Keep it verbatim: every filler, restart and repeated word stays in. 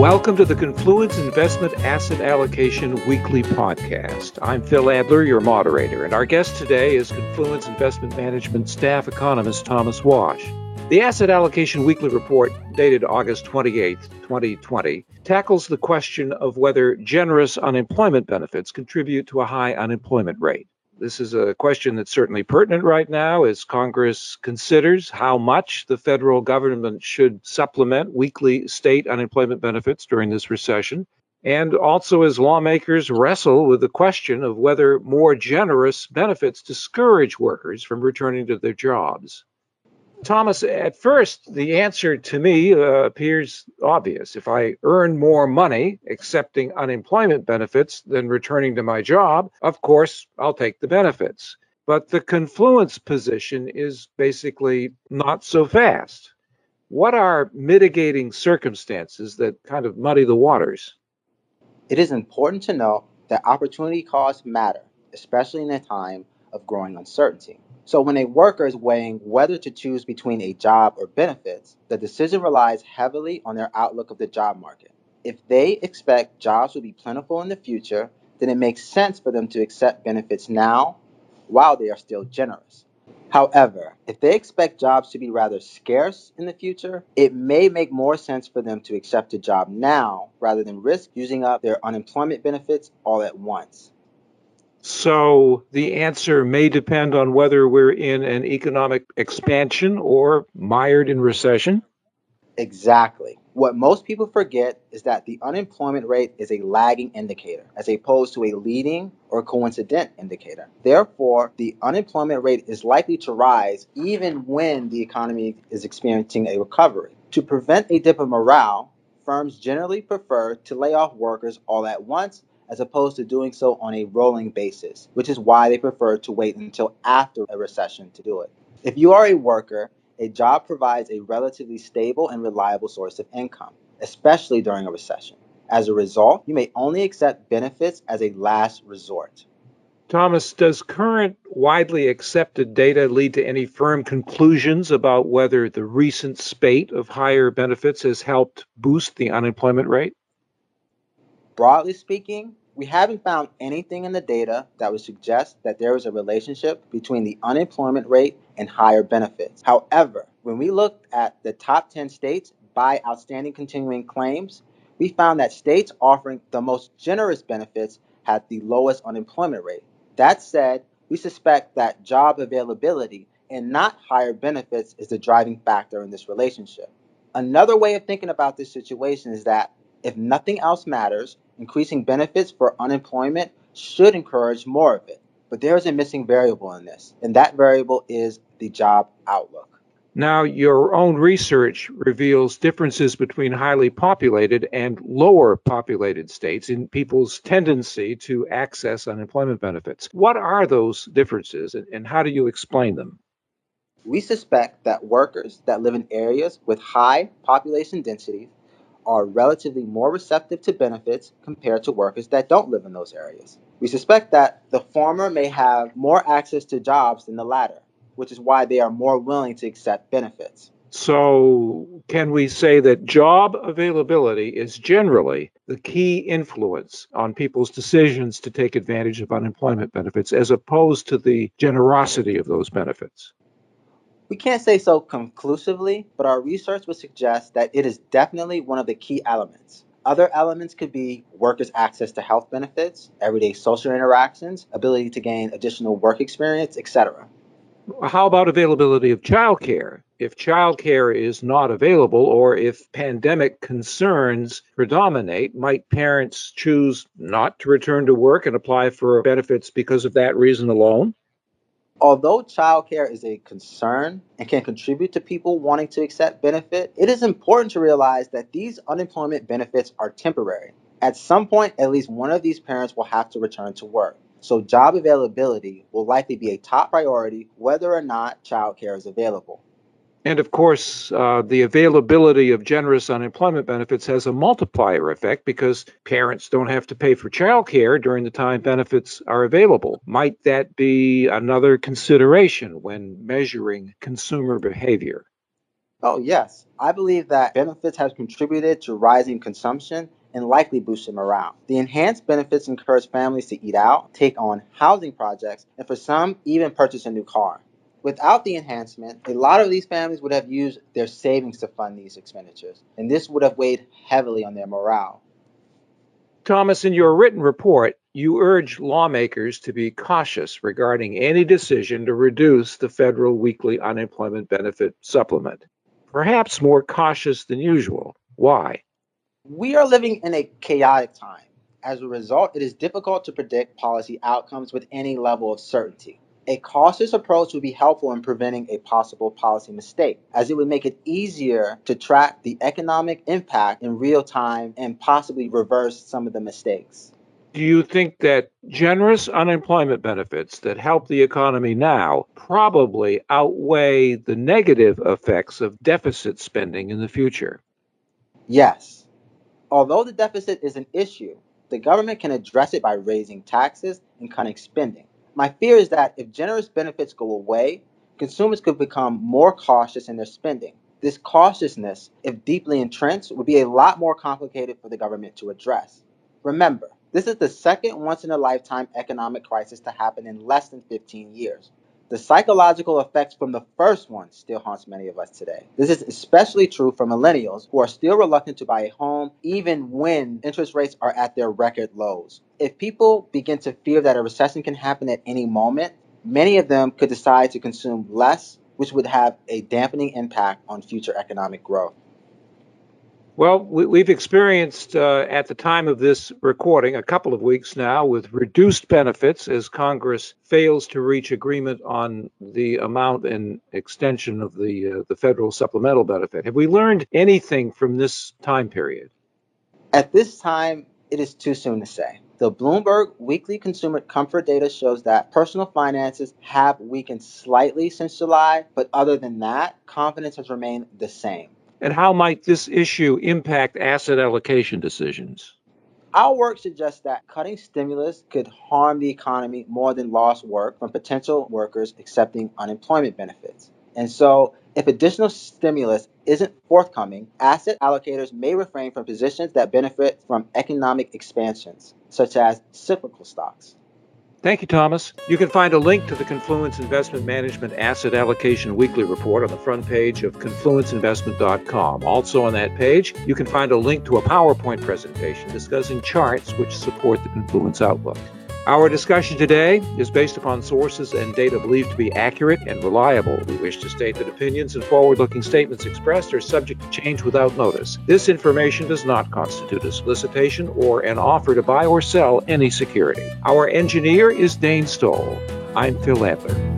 Welcome to the Confluence Investment Asset Allocation Weekly Podcast. I'm Phil Adler, your moderator, and our guest today is Confluence Investment Management staff economist Thomas Wash. The Asset Allocation Weekly Report, dated August twenty-eighth, twenty twenty, tackles the question of whether generous unemployment benefits contribute to a high unemployment rate. This is a question that's certainly pertinent right now as Congress considers how much the federal government should supplement weekly state unemployment benefits during this recession, and also as lawmakers wrestle with the question of whether more generous benefits discourage workers from returning to their jobs. Thomas, at first, the answer to me uh, appears obvious. If I earn more money accepting unemployment benefits than returning to my job, of course, I'll take the benefits. But the Confluence position is basically not so fast. What are mitigating circumstances that kind of muddy the waters? It is important to note that opportunity costs matter, especially in a time of growing uncertainty. So when a worker is weighing whether to choose between a job or benefits, the decision relies heavily on their outlook of the job market. If they expect jobs will be plentiful in the future, then it makes sense for them to accept benefits now while they are still generous. However, if they expect jobs to be rather scarce in the future, it may make more sense for them to accept a job now rather than risk using up their unemployment benefits all at once. So the answer may depend on whether we're in an economic expansion or mired in recession. Exactly. What most people forget is that the unemployment rate is a lagging indicator as opposed to a leading or coincident indicator. Therefore, the unemployment rate is likely to rise even when the economy is experiencing a recovery. To prevent a dip of morale, firms generally prefer to lay off workers all at once as opposed to doing so on a rolling basis, which is why they prefer to wait until after a recession to do it. If you are a worker, a job provides a relatively stable and reliable source of income, especially during a recession. As a result, you may only accept benefits as a last resort. Thomas, does current widely accepted data lead to any firm conclusions about whether the recent spate of higher benefits has helped boost the unemployment rate? Broadly speaking, we haven't found anything in the data that would suggest that there is a relationship between the unemployment rate and higher benefits. However, when we looked at the top ten states by outstanding continuing claims, we found that states offering the most generous benefits had the lowest unemployment rate. That said, we suspect that job availability and not higher benefits is the driving factor in this relationship. Another way of thinking about this situation is that if nothing else matters, increasing benefits for unemployment should encourage more of it. But there is a missing variable in this, and that variable is the job outlook. Now, your own research reveals differences between highly populated and lower populated states in people's tendency to access unemployment benefits. What are those differences, and how do you explain them? We suspect that workers that live in areas with high population densities are relatively more receptive to benefits compared to workers that don't live in those areas. We suspect that the former may have more access to jobs than the latter, which is why they are more willing to accept benefits. So, can we say that job availability is generally the key influence on people's decisions to take advantage of unemployment benefits as opposed to the generosity of those benefits? We can't say so conclusively, but our research would suggest that it is definitely one of the key elements. Other elements could be workers' access to health benefits, everyday social interactions, ability to gain additional work experience, et cetera. How about availability of childcare? If childcare is not available or if pandemic concerns predominate, might parents choose not to return to work and apply for benefits because of that reason alone? Although childcare is a concern and can contribute to people wanting to accept benefit, it is important to realize that these unemployment benefits are temporary. At some point, at least one of these parents will have to return to work. So job availability will likely be a top priority whether or not childcare is available. And of course, uh, the availability of generous unemployment benefits has a multiplier effect because parents don't have to pay for childcare during the time benefits are available. Might that be another consideration when measuring consumer behavior? Oh, yes. I believe that benefits have contributed to rising consumption and likely boosted morale. The enhanced benefits encourage families to eat out, take on housing projects, and for some, even purchase a new car. Without the enhancement, a lot of these families would have used their savings to fund these expenditures, and this would have weighed heavily on their morale. Thomas, in your written report, you urge lawmakers to be cautious regarding any decision to reduce the federal weekly unemployment benefit supplement. Perhaps more cautious than usual. Why? We are living in a chaotic time. As a result, it is difficult to predict policy outcomes with any level of certainty. A cautious approach would be helpful in preventing a possible policy mistake, as it would make it easier to track the economic impact in real time and possibly reverse some of the mistakes. Do you think that generous unemployment benefits that help the economy now probably outweigh the negative effects of deficit spending in the future? Yes. Although the deficit is an issue, the government can address it by raising taxes and cutting spending. My fear is that if generous benefits go away, consumers could become more cautious in their spending. This cautiousness, if deeply entrenched, would be a lot more complicated for the government to address. Remember, this is the second once-in-a-lifetime economic crisis to happen in less than fifteen years. The psychological effects from the first one still haunts many of us today. This is especially true for millennials who are still reluctant to buy a home even when interest rates are at their record lows. If people begin to fear that a recession can happen at any moment, many of them could decide to consume less, which would have a dampening impact on future economic growth. Well, we, we've experienced uh, at the time of this recording a couple of weeks now with reduced benefits as Congress fails to reach agreement on the amount and extension of the uh, the federal supplemental benefit. Have we learned anything from this time period? At this time, it is too soon to say. The Bloomberg Weekly Consumer Comfort data shows that personal finances have weakened slightly since July, but other than that, confidence has remained the same. And how might this issue impact asset allocation decisions? Our work suggests that cutting stimulus could harm the economy more than lost work from potential workers accepting unemployment benefits. And so, if additional stimulus isn't forthcoming, asset allocators may refrain from positions that benefit from economic expansions, such as cyclical stocks. Thank you, Thomas. You can find a link to the Confluence Investment Management Asset Allocation Weekly Report on the front page of confluence investment dot com. Also on that page, you can find a link to a PowerPoint presentation discussing charts which support the Confluence outlook. Our discussion today is based upon sources and data believed to be accurate and reliable. We wish to state that opinions and forward-looking statements expressed are subject to change without notice. This information does not constitute a solicitation or an offer to buy or sell any security. Our engineer is Dane Stoll. I'm Phil Adler.